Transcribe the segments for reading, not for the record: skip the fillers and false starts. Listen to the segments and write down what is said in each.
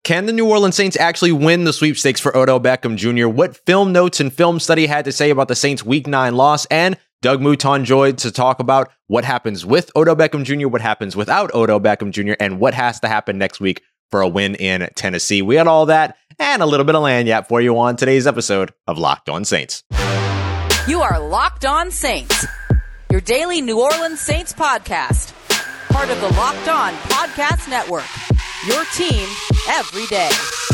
Can the New Orleans Saints actually win the sweepstakes for Odell Beckham Jr.? What film notes and film study had to say about the Saints' Week 9 loss? And Doug Mouton joined to talk about what happens with Odell Beckham Jr., what happens without Odell Beckham Jr., and what has to happen next week for a win in Tennessee. We had all that and a little bit of lagniappe for you on today's episode of Locked On Saints. You are Locked On Saints, your daily New Orleans Saints podcast. Part of the Locked On Podcast Network, your team every day.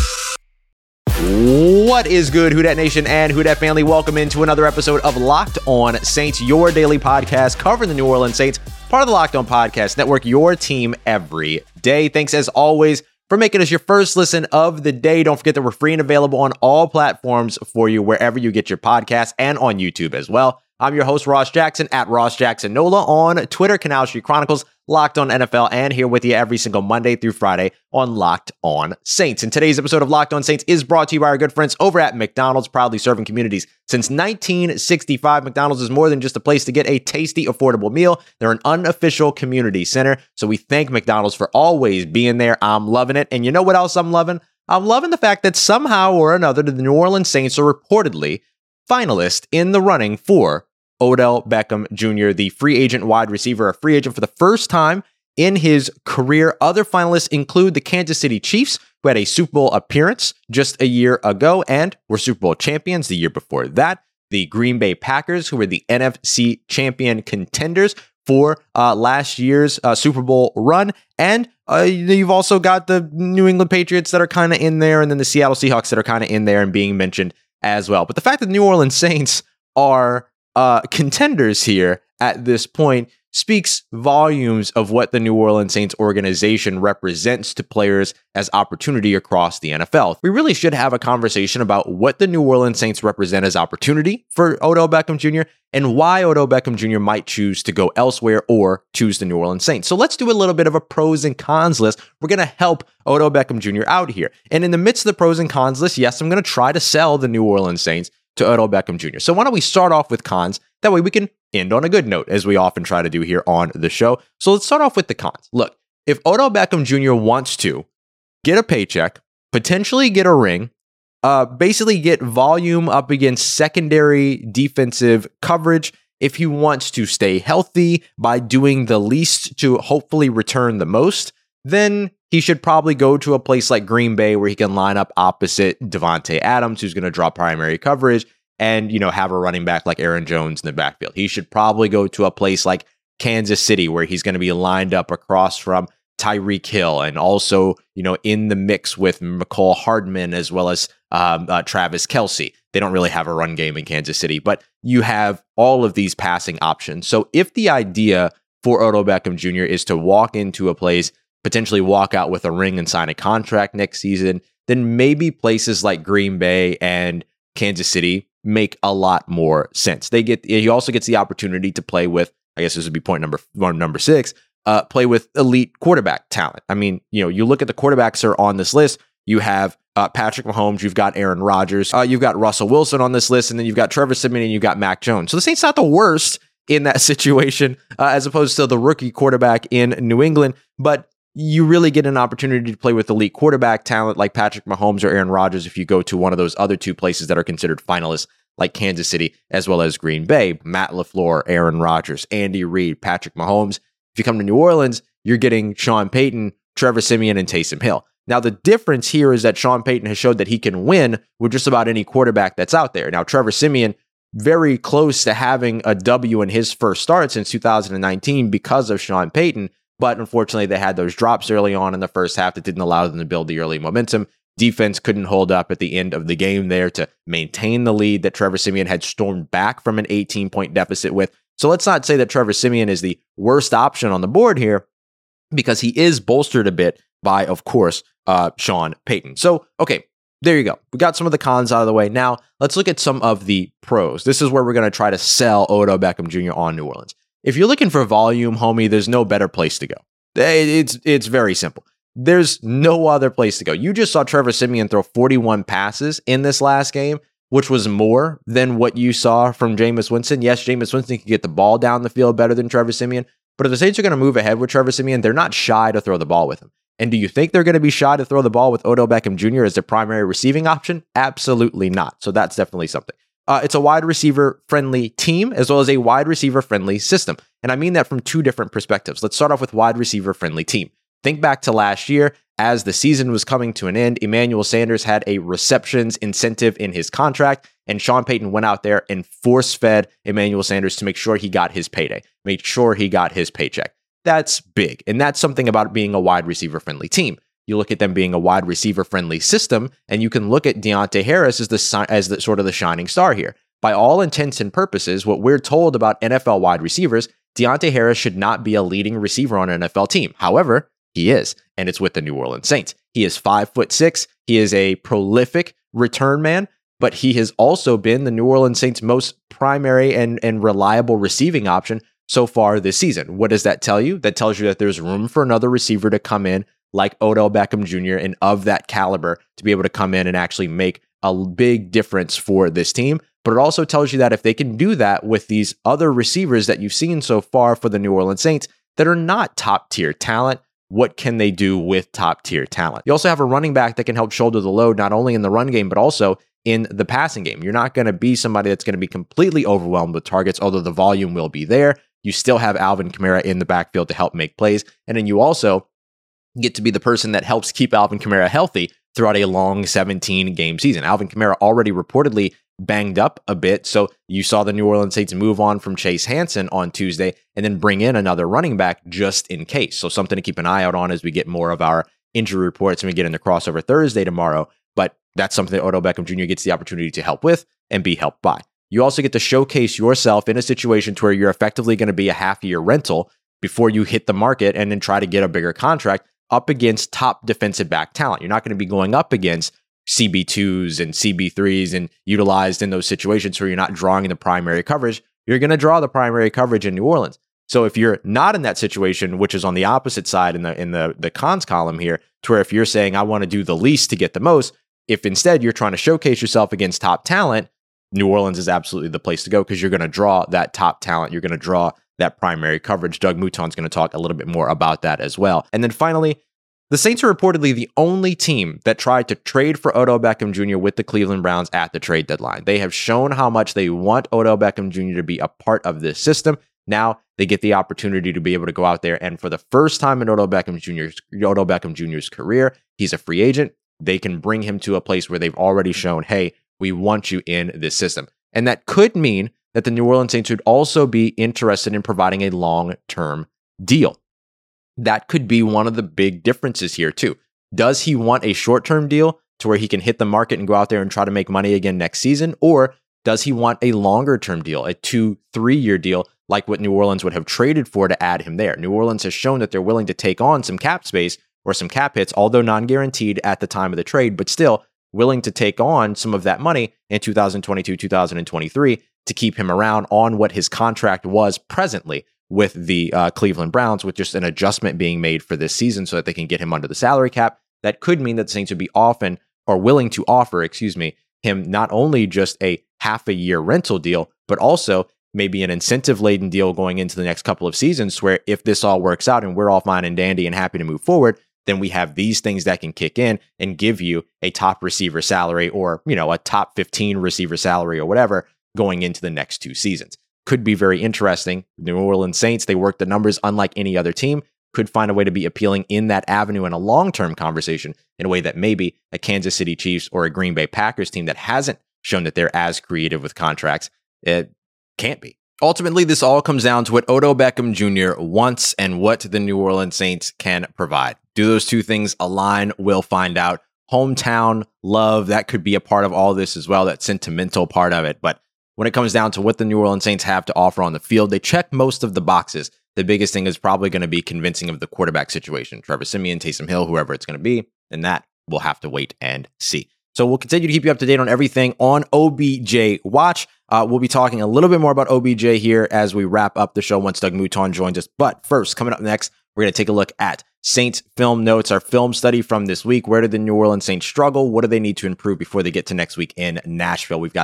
What is good, Who Dat Nation and Who Dat family? Welcome into another episode of Locked On Saints, your daily podcast covering the New Orleans Saints, part of the Locked On Podcast Network, your team every day. Thanks as always for making us your first listen of the day. Don't forget that we're free and available on all platforms for you, wherever you get your podcasts, and on YouTube as well. I'm your host, Ross Jackson, at Ross Jackson Nola on Twitter, Canal Street Chronicles, Locked On NFL, and here with you every single Monday through Friday on Locked On Saints. And today's episode of Locked On Saints is brought to you by our good friends over at McDonald's, proudly serving communities since 1965. McDonald's is more than just a place to get a tasty, affordable meal. They're an unofficial community center, so we thank McDonald's for always being there. I'm loving it. And you know what else I'm loving? I'm loving the fact that somehow or another, the New Orleans Saints are reportedly finalists in the running for Odell Beckham Jr., the free agent wide receiver, a free agent for the first time in his career. Other finalists include the Kansas City Chiefs, who had a Super Bowl appearance just a year ago and were Super Bowl champions the year before that. The Green Bay Packers, who were the NFC champion contenders for last year's Super Bowl run. And you've also got the New England Patriots that are kind of in there, and then the Seattle Seahawks that are kind of in there and being mentioned as well. But the fact that the New Orleans Saints are contenders here at this point speaks volumes of what the New Orleans Saints organization represents to players as opportunity across the NFL. We really should have a conversation about what the New Orleans Saints represent as opportunity for Odell Beckham Jr. and why Odell Beckham Jr. might choose to go elsewhere or choose the New Orleans Saints. So let's do a little bit of a pros and cons list. We're going to help Odell Beckham Jr. out here. And in the midst of the pros and cons list, yes, I'm going to try to sell the New Orleans Saints to Odell Beckham Jr. So why don't we start off with cons? That way we can end on a good note, as we often try to do here on the show. So let's start off with the cons. Look, if Odell Beckham Jr. wants to get a paycheck, potentially get a ring, basically get volume up against secondary defensive coverage, if he wants to stay healthy by doing the least to hopefully return the most, then he should probably go to a place like Green Bay where he can line up opposite Davante Adams, who's going to draw primary coverage, and, have a running back like Aaron Jones in the backfield. He should probably go to a place like Kansas City where he's going to be lined up across from Tyreek Hill and also, in the mix with McCall Hardman as well as Travis Kelce. They don't really have a run game in Kansas City, but you have all of these passing options. So if the idea for Odell Beckham Jr. is to walk into a place, potentially walk out with a ring and sign a contract next season, then maybe places like Green Bay and Kansas City make a lot more sense. He also gets the opportunity to play with, I guess this would be point number 6, play with elite quarterback talent. I mean, you look at the quarterbacks that are on this list, you have Patrick Mahomes, you've got Aaron Rodgers, you've got Russell Wilson on this list, and then you've got Trevor Siemian and you've got Mac Jones. So the Saints not the worst in that situation as opposed to the rookie quarterback in New England, but you really get an opportunity to play with elite quarterback talent like Patrick Mahomes or Aaron Rodgers if you go to one of those other two places that are considered finalists like Kansas City as well as Green Bay. Matt LaFleur, Aaron Rodgers, Andy Reid, Patrick Mahomes. If you come to New Orleans, you're getting Sean Payton, Trevor Siemian, and Taysom Hill. Now, the difference here is that Sean Payton has showed that he can win with just about any quarterback that's out there. Now, Trevor Siemian, very close to having a W in his first start since 2019 because of Sean Payton. But unfortunately, they had those drops early on in the first half that didn't allow them to build the early momentum. Defense couldn't hold up at the end of the game there to maintain the lead that Trevor Siemian had stormed back from an 18-point deficit with. So let's not say that Trevor Siemian is the worst option on the board here, because he is bolstered a bit by, of course, Sean Payton. So, okay, there you go. We got some of the cons out of the way. Now, let's look at some of the pros. This is where we're going to try to sell Odell Beckham Jr. on New Orleans. If you're looking for volume, homie, there's no better place to go. It's very simple. There's no other place to go. You just saw Trevor Siemian throw 41 passes in this last game, which was more than what you saw from Jameis Winston. Yes, Jameis Winston can get the ball down the field better than Trevor Siemian, but if the Saints are going to move ahead with Trevor Siemian, they're not shy to throw the ball with him. And do you think they're going to be shy to throw the ball with Odell Beckham Jr. as their primary receiving option? Absolutely not. So that's definitely something. It's a wide receiver friendly team as well as a wide receiver friendly system. And I mean that from two different perspectives. Let's start off with wide receiver friendly team. Think back to last year as the season was coming to an end. Emmanuel Sanders had a receptions incentive in his contract, and Sean Payton went out there and force-fed Emmanuel Sanders to make sure he got his payday, made sure he got his paycheck. That's big, and that's something about being a wide receiver friendly team. You look at them being a wide receiver friendly system, and you can look at Deontay Harris as the sort of the shining star here. By all intents and purposes, what we're told about NFL wide receivers, Deontay Harris should not be a leading receiver on an NFL team. However, he is, and it's with the New Orleans Saints. He is 5'6". He is a prolific return man, but he has also been the New Orleans Saints' most primary and reliable receiving option so far this season. What does that tell you? That tells you that there's room for another receiver to come in like Odell Beckham Jr. and of that caliber to be able to come in and actually make a big difference for this team. But it also tells you that if they can do that with these other receivers that you've seen so far for the New Orleans Saints that are not top tier talent, what can they do with top tier talent? You also have a running back that can help shoulder the load, not only in the run game, but also in the passing game. You're not going to be somebody that's going to be completely overwhelmed with targets, although the volume will be there. You still have Alvin Kamara in the backfield to help make plays. And then you also get to be the person that helps keep Alvin Kamara healthy throughout a long 17-game season. Alvin Kamara already reportedly banged up a bit, so you saw the New Orleans Saints move on from Chase Hansen on Tuesday and then bring in another running back just in case. So something to keep an eye out on as we get more of our injury reports and we get into crossover Thursday tomorrow. But that's something that Odell Beckham Jr. gets the opportunity to help with and be helped by. You also get to showcase yourself in a situation to where you're effectively going to be a half-year rental before you hit the market and then try to get a bigger contract up against top defensive back talent. You're not going to be going up against CB2s and CB3s and utilized in those situations where you're not drawing the primary coverage. You're going to draw the primary coverage in New Orleans. So if you're not in that situation, which is on the opposite side in the cons column here, to where if you're saying I want to do the least to get the most, if instead you're trying to showcase yourself against top talent, New Orleans is absolutely the place to go because you're going to draw that top talent. You're going to draw that primary coverage. Doug Mouton's going to talk a little bit more about that as well. And then finally, the Saints are reportedly the only team that tried to trade for Odell Beckham Jr. with the Cleveland Browns at the trade deadline. They have shown how much they want Odell Beckham Jr. to be a part of this system. Now they get the opportunity to be able to go out there and for the first time in Odell Beckham Jr.'s career, he's a free agent. They can bring him to a place where they've already shown, hey, we want you in this system. And that could mean that the New Orleans Saints would also be interested in providing a long-term deal. That could be one of the big differences here too. Does he want a short-term deal to where he can hit the market and go out there and try to make money again next season? Or does he want a longer-term deal, a 2-3-year deal like what New Orleans would have traded for to add him there? New Orleans has shown that they're willing to take on some cap space or some cap hits, although non-guaranteed at the time of the trade, but still willing to take on some of that money in 2022, 2023 to keep him around on what his contract was presently with the Cleveland Browns, with just an adjustment being made for this season so that they can get him under the salary cap. That could mean that the Saints would be willing to offer, him not only just a half a year rental deal, but also maybe an incentive-laden deal going into the next couple of seasons where if this all works out and we're all fine and dandy and happy to move forward, then we have these things that can kick in and give you a top receiver salary or, a top 15 receiver salary or whatever going into the next 2 seasons. Could be very interesting. New Orleans Saints, they work the numbers unlike any other team, could find a way to be appealing in that avenue in a long-term conversation in a way that maybe a Kansas City Chiefs or a Green Bay Packers team that hasn't shown that they're as creative with contracts, it can't be. Ultimately, this all comes down to what Odell Beckham Jr. wants and what the New Orleans Saints can provide. Do those two things align? We'll find out. Hometown love, that could be a part of all this as well, that sentimental part of it. But when it comes down to what the New Orleans Saints have to offer on the field, they check most of the boxes. The biggest thing is probably going to be convincing of the quarterback situation. Trevor Siemian, Taysom Hill, whoever it's going to be, and that we'll have to wait and see. So we'll continue to keep you up to date on everything on OBJ Watch. We'll be talking a little bit more about OBJ here as we wrap up the show once Doug Mouton joins us. But first, coming up next, we're going to take a look at Saints film notes, our film study from this week. Where did the New Orleans Saints struggle? What do they need to improve before they get to next week in Nashville? We've got that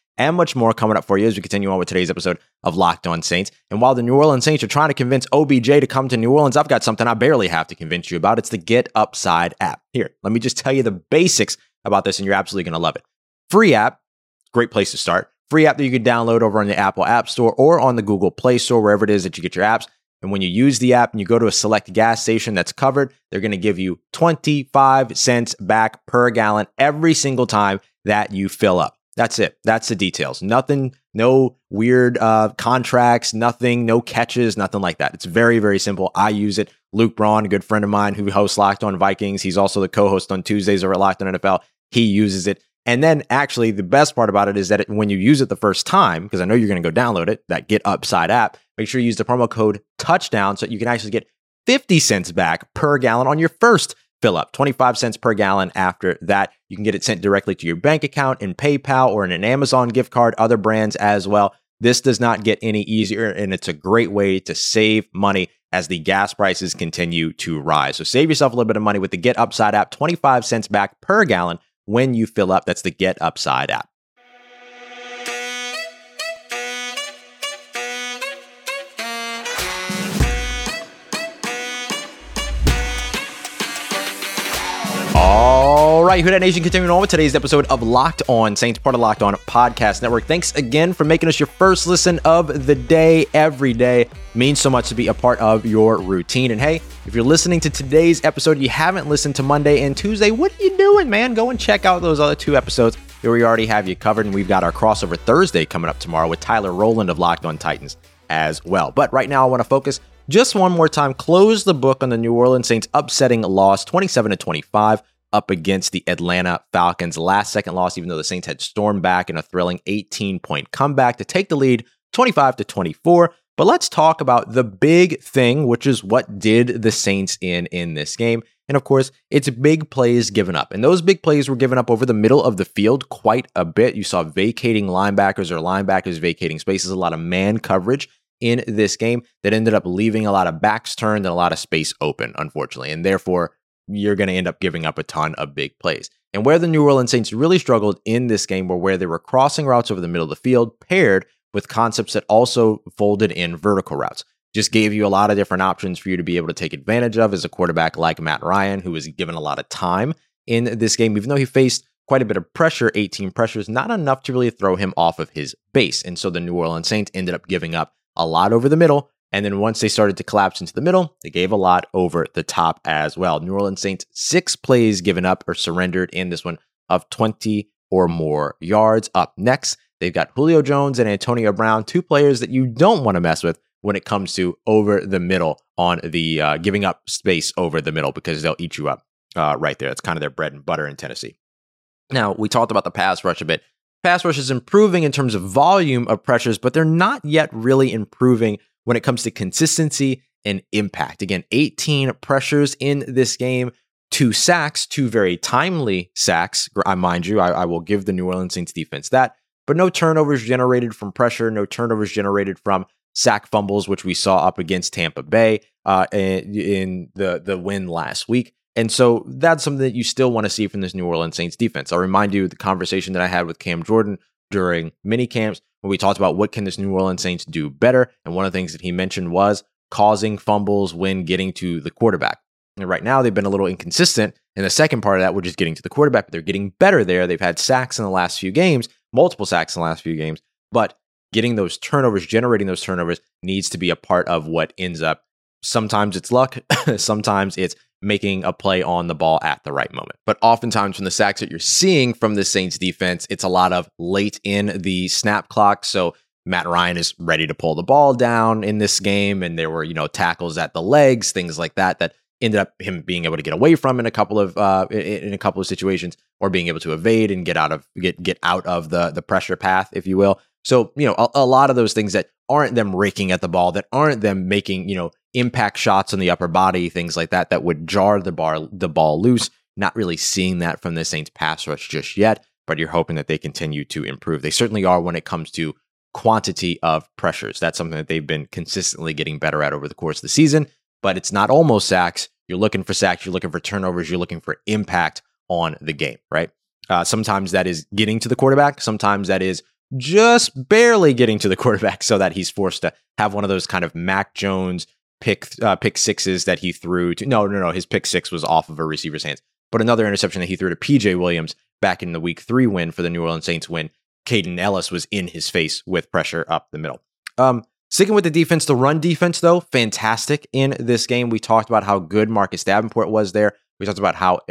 and much more coming up for you as we continue on with today's episode of Locked On Saints. And while the New Orleans Saints are trying to convince OBJ to come to New Orleans, I've got something I barely have to convince you about. It's the Get Upside app. Here, let me just tell you the basics about this, and you're absolutely going to love it. Free app, great place to start. Free app that you can download over on the Apple App Store or on the Google Play Store, wherever it is that you get your apps. And when you use the app and you go to a select gas station that's covered, they're going to give you 25 cents back per gallon every single time that you fill up. That's it. That's the details. Nothing, no weird contracts, nothing, no catches, nothing like that. It's very, very simple. I use it. Luke Braun, a good friend of mine who hosts Locked On Vikings. He's also the co-host on Tuesdays over at Locked On NFL. He uses it. And then actually the best part about it is that when you use it the first time, because I know you're going to go download it, that Get Upside app, make sure you use the promo code TOUCHDOWN so you can actually get 50 cents back per gallon on your first fill up, 25 cents per gallon after that. You can get it sent directly to your bank account in PayPal or in an Amazon gift card, other brands as well. This does not get any easier, and it's a great way to save money as the gas prices continue to rise. So save yourself a little bit of money with the Get Upside app, 25 cents back per gallon when you fill up. That's the Get Upside app. All right, Who Dat Nation, continuing on with today's episode of Locked On Saints, part of Locked On Podcast Network. Thanks again for making us your first listen of the day every day. It means so much to be a part of your routine. And hey, if you're listening to today's episode, you haven't listened to Monday and Tuesday, what are you doing, man? Go and check out those other two episodes where we already have you covered. And we've got our crossover Thursday coming up tomorrow with Tyler Rowland of Locked On Titans as well. But right now, I want to focus just one more time, close the book on the New Orleans Saints upsetting loss 27-25 up against the Atlanta Falcons. Last second loss, even though the Saints had stormed back in a thrilling 18-point comeback to take the lead 25-24. But let's talk about the big thing, which is what did the Saints in this game. And of course, it's big plays given up. And those big plays were given up over the middle of the field quite a bit. You saw vacating linebackers or linebackers vacating spaces, a lot of man coverage in this game that ended up leaving a lot of backs turned and a lot of space open, unfortunately. And therefore, you're going to end up giving up a ton of big plays. And where the New Orleans Saints really struggled in this game were where they were crossing routes over the middle of the field, paired with concepts that also folded in vertical routes. Just gave you a lot of different options for you to be able to take advantage of as a quarterback like Matt Ryan, who was given a lot of time in this game, even though he faced quite a bit of pressure, 18 pressures, not enough to really throw him off of his base. And so the New Orleans Saints ended up giving up a lot over the middle. And then once they started to collapse into the middle, they gave a lot over the top as well. New Orleans Saints, 6 plays given up or surrendered in this one of 20 or more yards. Up next, they've got Julio Jones and Antonio Brown, 2 players that you don't want to mess with when it comes to over the middle on the giving up space over the middle, because they'll eat you up right there. That's kind of their bread and butter in Tennessee. Now, we talked about the pass rush a bit. Pass rush is improving in terms of volume of pressures, but they're not yet really improving when it comes to consistency and impact. Again, 18 pressures in this game, 2 sacks, 2 very timely sacks. Mind you, I will give the New Orleans Saints defense that, but no turnovers generated from pressure, no turnovers generated from sack fumbles, which we saw up against Tampa Bay in the win last week. And so that's something that you still want to see from this New Orleans Saints defense. I'll remind you of the conversation that I had with Cam Jordan during mini camps, when we talked about what can this New Orleans Saints do better. And one of the things that he mentioned was causing fumbles when getting to the quarterback. And right now they've been a little inconsistent in the second part of that, which is getting to the quarterback, but they're getting better there. They've had sacks in the last few games, multiple sacks in the last few games, but getting those turnovers, generating those turnovers needs to be a part of what ends up. Sometimes it's luck, sometimes it's making a play on the ball at the right moment. But oftentimes from the sacks that you're seeing from the Saints defense, it's a lot of late in the snap clock. So Matt Ryan is ready to pull the ball down in this game. And there were, tackles at the legs, things like that ended up him being able to get away from in a couple of situations, or being able to evade and get out of the pressure path, if you will. So, a lot of those things that aren't them raking at the ball, that aren't them making, impact shots on the upper body, things like that would jar the ball loose. Not really seeing that from the Saints pass rush just yet, but you're hoping that they continue to improve. They certainly are when it comes to quantity of pressures. That's something that they've been consistently getting better at over the course of the season, but it's not almost sacks. You're looking for sacks, you're looking for turnovers, you're looking for impact on the game, right? Sometimes that is getting to the quarterback. Sometimes that is just barely getting to the quarterback so that he's forced to have one of those kind of Mac Jones pick sixes that he threw to. No. His pick six was off of a receiver's hands, but another interception that he threw to PJ Williams back in the week 3 win for the New Orleans Saints when Caden Ellis was in his face with pressure up the middle. Sticking with the defense, the run defense, though, fantastic in this game. We talked about how good Marcus Davenport was there. We talked about how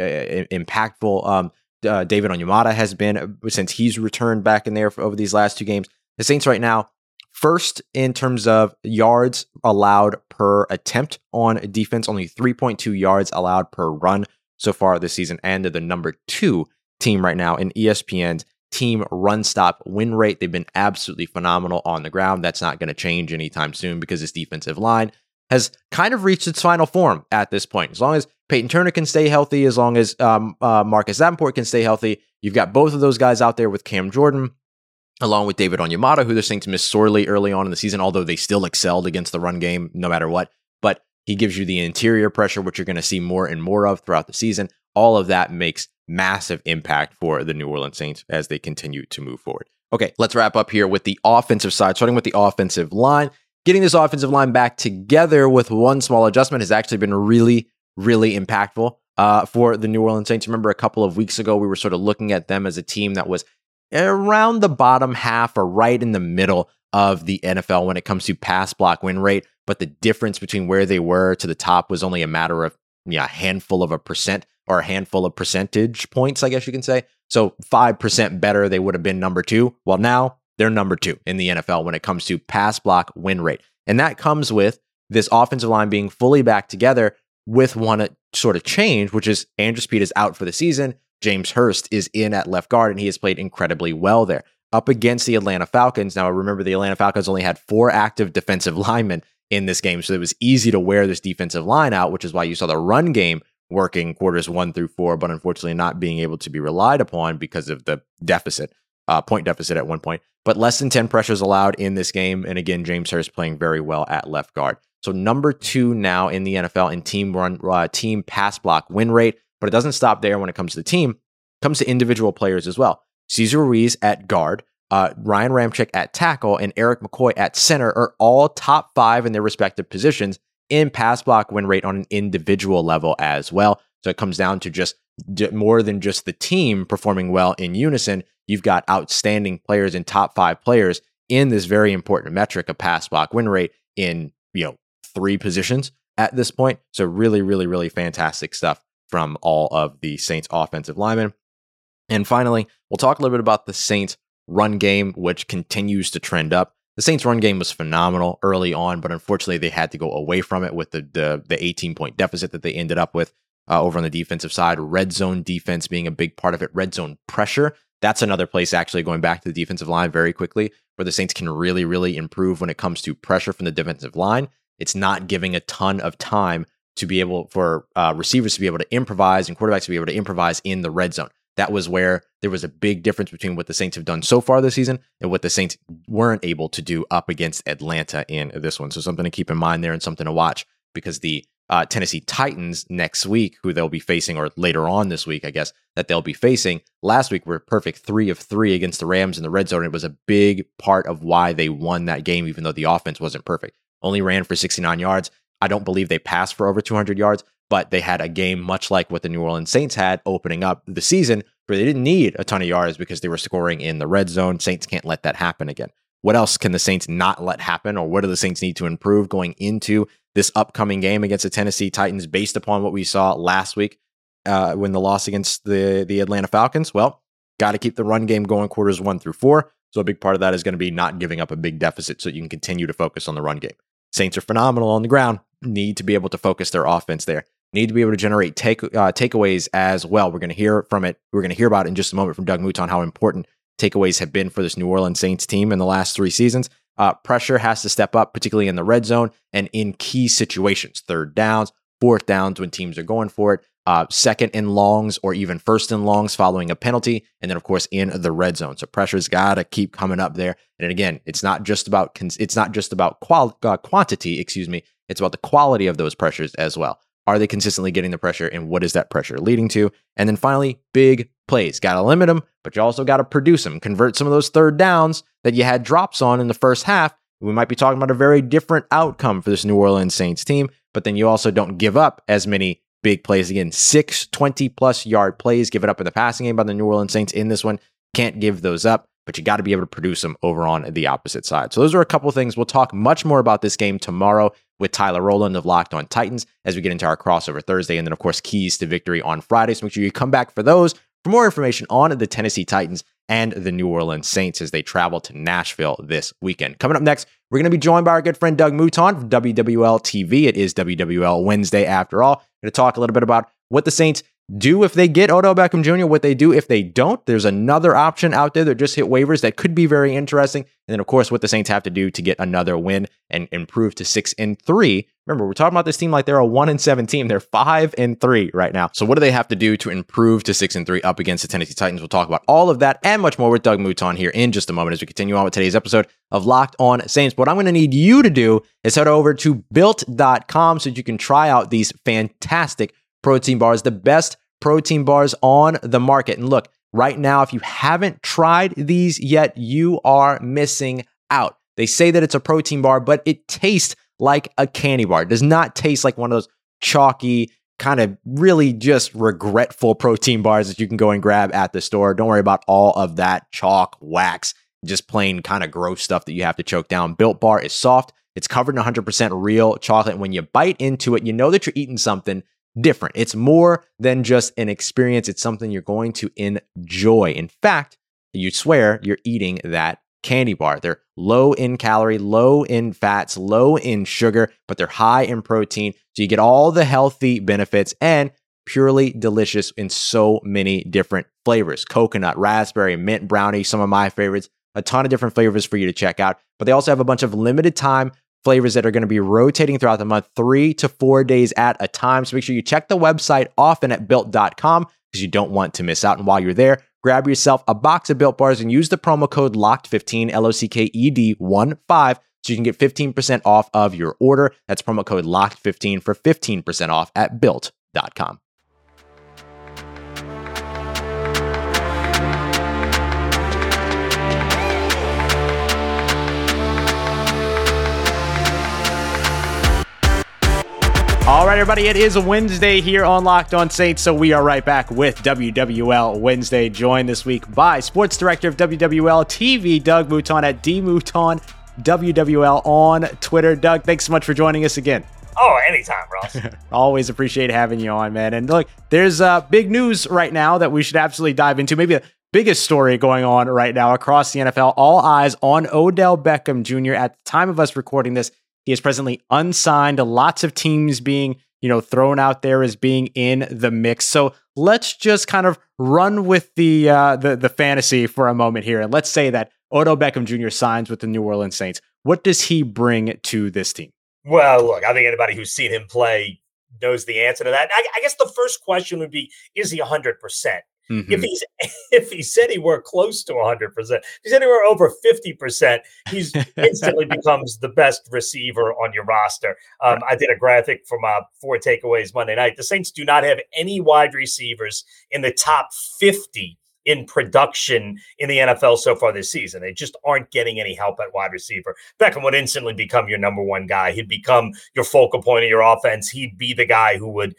impactful David Onyemata has been since he's returned back in there over these last 2 games. The Saints right now, first in terms of yards allowed per attempt on defense, only 3.2 yards allowed per run so far this season, and they're the number 2 team right now in ESPN's team run stop win rate. They've been absolutely phenomenal on the ground. That's not going to change anytime soon because this defensive line has kind of reached its final form at this point. As long as Peyton Turner can stay healthy, as long as Marcus Davenport can stay healthy, you've got both of those guys out there with Cam Jordan, along with David Onyemata, who the Saints missed sorely early on in the season, although they still excelled against the run game no matter what. But he gives you the interior pressure, which you're going to see more and more of throughout the season. All of that makes massive impact for the New Orleans Saints as they continue to move forward. Okay, let's wrap up here with the offensive side, starting with the offensive line. Getting this offensive line back together with one small adjustment has actually been really, really impactful for the New Orleans Saints. Remember a couple of weeks ago, we were sort of looking at them as a team that was around the bottom half or right in the middle of the NFL when it comes to pass block win rate. But the difference between where they were to the top was only a matter of a handful of a percent or a handful of percentage points, I guess you can say. So 5% better, they would have been number 2. Well, now they're number 2 in the NFL when it comes to pass block win rate. And that comes with this offensive line being fully back together with one sort of change, which is Andrew Speed is out for the season. James Hurst is in at left guard, and he has played incredibly well there. Up against the Atlanta Falcons. Now, remember, the Atlanta Falcons only had 4 active defensive linemen in this game, so it was easy to wear this defensive line out, which is why you saw the run game working quarters 1 through 4, but unfortunately not being able to be relied upon because of the deficit, point deficit at one point. But less than 10 pressures allowed in this game, and again, James Hurst playing very well at left guard. So number 2 now in the NFL in team pass block win rate, but it doesn't stop there when it comes to the team. It comes to individual players as well. Cesar Ruiz at guard, Ryan Ramczyk at tackle, and Eric McCoy at center are all top 5 in their respective positions in pass block win rate on an individual level as well. So it comes down to just more than just the team performing well in unison. You've got outstanding players and top 5 players in this very important metric of pass block win rate in 3 positions at this point. So really, really, really fantastic stuff from all of the Saints offensive linemen. And finally, we'll talk a little bit about the Saints run game, which continues to trend up. The Saints run game was phenomenal early on, but unfortunately they had to go away from it with the 18-point deficit that they ended up with over on the defensive side. Red zone defense being a big part of it. Red zone pressure. That's another place, actually, going back to the defensive line very quickly, where the Saints can really, really improve when it comes to pressure from the defensive line. It's not giving a ton of time to be able for receivers to be able to improvise and quarterbacks to be able to improvise in the red zone. That was where there was a big difference between what the Saints have done so far this season and what the Saints weren't able to do up against Atlanta in this one. So something to keep in mind there and something to watch, because the Tennessee Titans next week, who they'll be facing, or later on this week, I guess, that they'll be facing, last week were perfect 3 of 3 against the Rams in the red zone. It was a big part of why they won that game, even though the offense wasn't perfect. Only ran for 69 yards. I don't believe they passed for over 200 yards, but they had a game much like what the New Orleans Saints had opening up the season, where they didn't need a ton of yards because they were scoring in the red zone. Saints can't let that happen again. What else can the Saints not let happen, or what do the Saints need to improve going into this upcoming game against the Tennessee Titans based upon what we saw last week when the loss against the Atlanta Falcons? Well, got to keep the run game going quarters 1 through 4. So a big part of that is going to be not giving up a big deficit so you can continue to focus on the run game. Saints are phenomenal on the ground, need to be able to focus their offense there. Need to be able to generate takeaways as well. We're going to hear from it. We're going to hear about it in just a moment from Doug Mouton, how important takeaways have been for this New Orleans Saints team in the last 3 seasons. Pressure has to step up, particularly in the red zone and in key situations, 3rd downs, 4th downs when teams are going for it, 2nd and longs or even 1st and longs following a penalty, and then of course in the red zone. So pressure's got to keep coming up there. And again, it's not just about quantity. It's about the quality of those pressures as well. Are they consistently getting the pressure, and what is that pressure leading to? And then finally, big plays. Got to limit them, but you also got to produce them. Convert some of those 3rd downs that you had drops on in the first half, we might be talking about a very different outcome for this New Orleans Saints team. But then you also don't give up as many big plays. Again, 6 20-plus yard plays given up in the passing game by the New Orleans Saints in this one. Can't give those up, but you got to be able to produce them over on the opposite side. So those are a couple of things. We'll talk much more about this game tomorrow with Tyler Rowland of Locked On Titans as we get into our crossover Thursday. And then, of course, keys to victory on Friday. So make sure you come back for those for more information on the Tennessee Titans and the New Orleans Saints as they travel to Nashville this weekend. Coming up next, we're going to be joined by our good friend Doug Mouton from WWL TV. It is WWL Wednesday after all. We're going to talk a little bit about what the Saints do if they get Odell Beckham Jr., what they do if they don't. There's another option out there that just hit waivers that could be very interesting. And then, of course, what the Saints have to do to get another win and improve to 6-3. Remember, we're talking about this team like they're a 1-7 team. They're 5-3 right now. So what do they have to do to improve to 6-3 up against the Tennessee Titans? We'll talk about all of that and much more with Doug Mouton here in just a moment as we continue on with today's episode of Locked On Saints. What I'm going to need you to do is head over to built.com so that you can try out these fantastic protein bars, the best protein bars on the market. And look, right now, if you haven't tried these yet, you are missing out. They say that it's a protein bar, but it tastes like a candy bar. It does not taste like one of those chalky, kind of really just regretful protein bars that you can go and grab at the store. Don't worry about all of that chalk, wax, just plain kind of gross stuff that you have to choke down. Built Bar is soft. It's covered in 100% real chocolate. When you bite into it, you know that you're eating something different. It's more than just an experience. It's something you're going to enjoy. In fact, you swear you're eating that candy bar. They're low in calorie, low in fats, low in sugar, but they're high in protein. So you get all the healthy benefits and purely delicious in so many different flavors. Coconut, raspberry, mint brownie, some of my favorites. A ton of different flavors for you to check out. But they also have a bunch of limited time flavors that are going to be rotating throughout the month, 3 to 4 days at a time. So make sure you check the website often at built.com because you don't want to miss out. And while you're there, grab yourself a box of Built Bars and use the promo code LOCKED15, LOCKED15, so you can get 15% off of your order. That's promo code LOCKED15 for 15% off at built.com. All right, everybody, it is a Wednesday here on Locked On Saints, so we are right back with WWL Wednesday, joined this week by Sports Director of WWL TV, Doug Mouton at DMouton WWL on Twitter. Doug, thanks so much for joining us again. Oh, anytime, Ross. Always appreciate having you on, man. And look, there's big news right now that we should absolutely dive into. Maybe the biggest story going on right now across the NFL. All eyes on Odell Beckham Jr. At the time of us recording this, he is presently unsigned. Lots of teams being, thrown out there as being in the mix. So let's just kind of run with the fantasy for a moment here. And let's say that Odell Beckham Jr. signs with the New Orleans Saints. What does he bring to this team? Well, look, I think anybody who's seen him play knows the answer to that. I guess the first question would be, is he 100%? Mm-hmm. If he said he were close to 100%, if he said he were over 50%, he's instantly becomes the best receiver on your roster. I did a graphic for my 4 takeaways Monday night. The Saints do not have any wide receivers in the top 50 in production in the NFL so far this season. They just aren't getting any help at wide receiver. Beckham would instantly become your number one guy. He'd become your focal point of your offense. He'd be the guy who would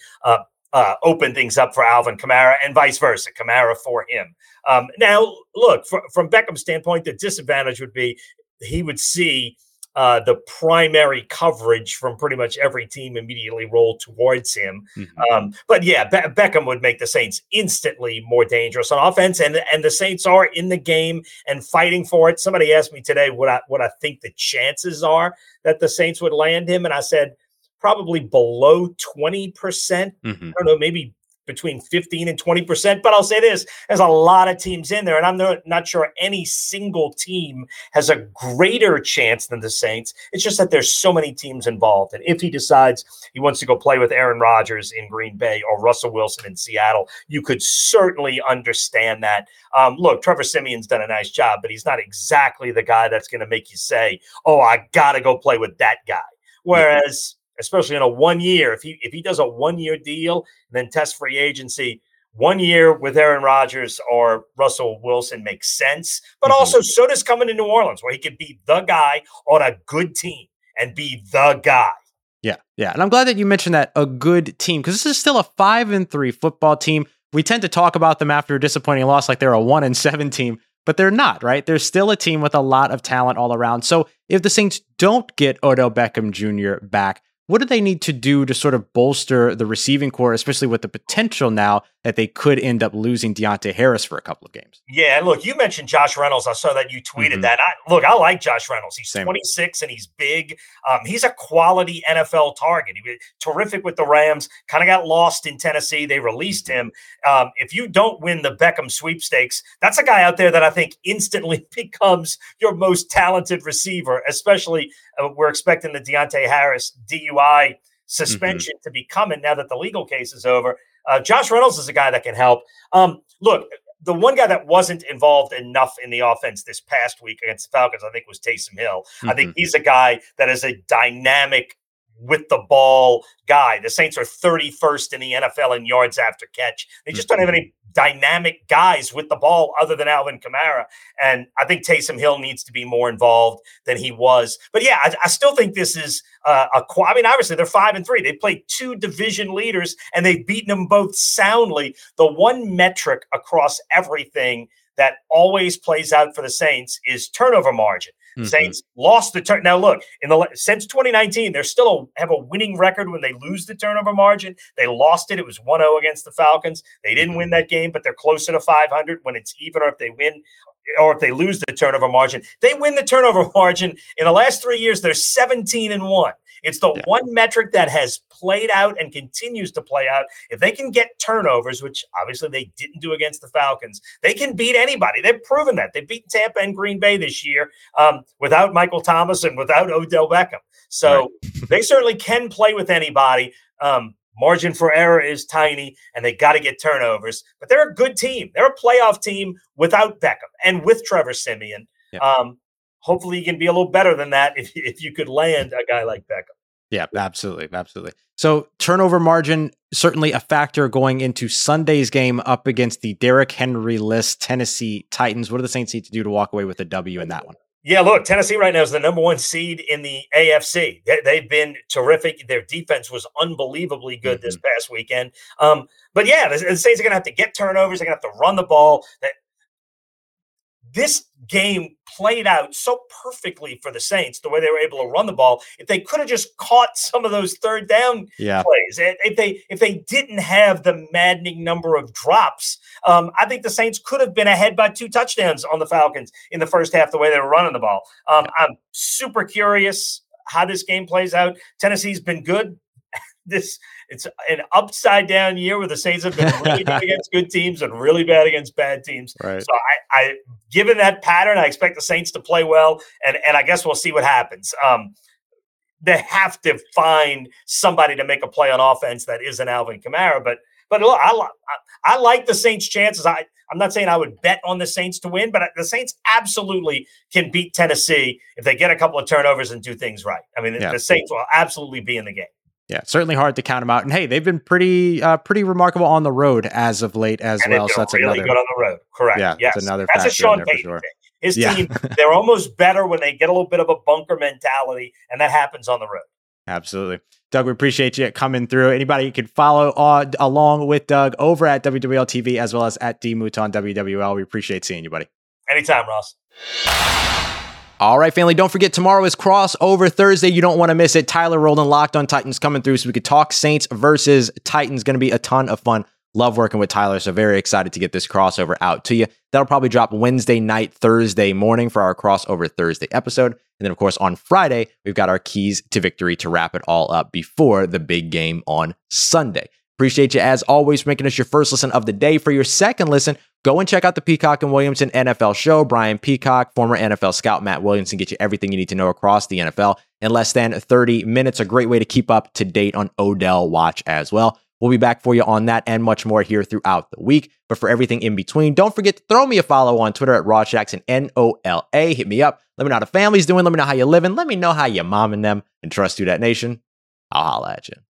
open things up for Alvin Kamara and vice versa, Kamara for him. Now, look, from Beckham's standpoint, the disadvantage would be he would see the primary coverage from pretty much every team immediately roll towards him. Mm-hmm. But yeah, Beckham would make the Saints instantly more dangerous on offense, and the Saints are in the game and fighting for it. Somebody asked me today what I think the chances are that the Saints would land him, and I said probably below 20%. Mm-hmm. I don't know, maybe between 15 and 20%. But I'll say this, there's a lot of teams in there, and I'm not sure any single team has a greater chance than the Saints. It's just that there's so many teams involved. And if he decides he wants to go play with Aaron Rodgers in Green Bay or Russell Wilson in Seattle, you could certainly understand that. Look, Trevor Siemian's done a nice job, but he's not exactly the guy that's going to make you say, oh, I got to go play with that guy. Whereas especially in a 1 year, if he does a 1 year deal and then test free agency, 1 year with Aaron Rodgers or Russell Wilson makes sense, but also so does coming to New Orleans, where he could be the guy on a good team and be the guy. Yeah. And I'm glad that you mentioned that, a good team, because this is still a 5-3 football team. We tend to talk about them after a disappointing loss like they're a 1-7 team, but they're not, right? They're still a team with a lot of talent all around. So if the Saints don't get Odell Beckham Jr. back, what do they need to do to sort of bolster the receiving core, especially with the potential now that they could end up losing Deontay Harris for a couple of games? Yeah, and look, you mentioned Josh Reynolds. I saw that you tweeted that. I like Josh Reynolds. He's 26 and he's big. He's a quality NFL target. He was terrific with the Rams, kind of got lost in Tennessee. They released him. If you don't win the Beckham sweepstakes, that's a guy out there that I think instantly becomes your most talented receiver, especially we're expecting the Deontay Harris DUI suspension to be coming now that the legal case is over. Josh Reynolds is a guy that can help. Look, the one guy that wasn't involved enough in the offense this past week against the Falcons, I think, was Taysom Hill. I think he's a guy that is a dynamic with the ball guy. The Saints are 31st in the NFL in yards after catch. They just don't have any dynamic guys with the ball other than Alvin Kamara. And I think Taysom Hill needs to be more involved than he was. But yeah, I still think this is obviously they're 5-3. They played 2 division leaders and they've beaten them both soundly. The one metric across everything that always plays out for the Saints is turnover margin. Saints lost the turn. Now look, since 2019, they're still have a winning record when they lose the turnover margin. They lost it. It was 1-0 against the Falcons. They didn't win that game, but they're closer to 500 when it's even, or if they win, or if they lose the turnover margin. They win the turnover margin. In the last 3 years, they're 17-1. It's the one metric that has played out and continues to play out. If they can get turnovers, which obviously they didn't do against the Falcons, they can beat anybody. They've proven that. They beat Tampa and Green Bay this year without Michael Thomas and without Odell Beckham. So they certainly can play with anybody. Margin for error is tiny, and they got to get turnovers. But they're a good team. They're a playoff team without Beckham and with Trevor Siemian. Hopefully you can be a little better than that if you could land a guy like Beckham. Yeah, absolutely. So turnover margin, certainly a factor going into Sunday's game up against the Derrick Henry-less Tennessee Titans. What do the Saints need to do to walk away with a W in that one? Yeah, look, Tennessee right now is the number 1 seed in the AFC. They've been terrific. Their defense was unbelievably good this past weekend. But yeah, the Saints are going to have to get turnovers. They're going to have to run the ball. This game played out so perfectly for the Saints, the way they were able to run the ball. If they could have just caught some of those third down plays, if they didn't have the maddening number of drops, I think the Saints could have been ahead by 2 touchdowns on the Falcons in the first half, the way they were running the ball. I'm super curious how this game plays out. Tennessee's been good. It's an upside down year where the Saints have been really good against good teams and really bad against bad teams. Right. So I given that pattern, I expect the Saints to play well, and I guess we'll see what happens. They have to find somebody to make a play on offense that isn't Alvin Kamara. But look, I like the Saints' chances. I'm not saying I would bet on the Saints to win, but the Saints absolutely can beat Tennessee if they get a couple of turnovers and do things right. I mean, the Saints will absolutely be in the game. Yeah, certainly hard to count them out. And hey, they've been pretty remarkable on the road as of late as well. So that's really good on the road. Correct. Yeah, yes. That's another That's factor a Sean in there Payton for sure. thing. His team, they're almost better when they get a little bit of a bunker mentality, and that happens on the road. Absolutely. Doug, we appreciate you coming through. Anybody you can follow along with Doug over at WWL TV as well as at DMoot on WWL. We appreciate seeing you, buddy. Anytime, Ross. All right, family, don't forget tomorrow is Crossover Thursday. You don't want to miss it. Tyler Rowland, Locked on Titans coming through so we could talk Saints versus Titans. Going to be a ton of fun. Love working with Tyler, so very excited to get this crossover out to you. That'll probably drop Wednesday night, Thursday morning for our Crossover Thursday episode. And then, of course, on Friday, we've got our keys to victory to wrap it all up before the big game on Sunday. Appreciate you, as always, for making us your first listen of the day. For your second listen, go and check out the Peacock and Williamson NFL show. Brian Peacock, former NFL scout Matt Williamson, get you everything you need to know across the NFL in less than 30 minutes. A great way to keep up to date on Odell Watch as well. We'll be back for you on that and much more here throughout the week. But for everything in between, don't forget to throw me a follow on Twitter at Ross Jackson, NOLA. Hit me up. Let me know how the family's doing. Let me know how you're living. Let me know how you're momming them. And trust you, that nation. I'll holla at you.